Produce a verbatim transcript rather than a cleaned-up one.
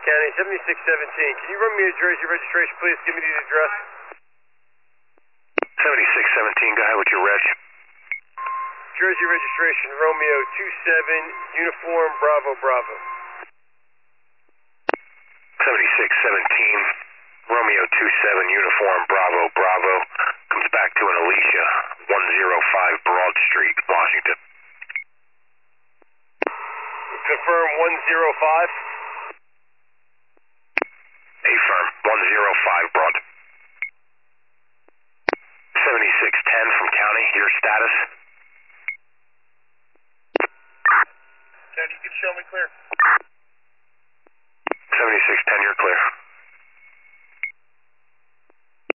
County, seventy-six seventeen. Can you run me a Jersey registration, please? Give me the address. seventy-six seventeen, go ahead with your reg. Jersey registration, Romeo two seven, uniform, Bravo, Bravo. seventy-six seventeen, Romeo two seven, uniform, Bravo, Bravo. Comes back to an Alicia, one oh five Broad Street, Washington. Confirm one oh five. Affirm, one oh five Broad. seventy-six ten from county, your status? Ken, you can show me clear. seventy-six ten, you're clear.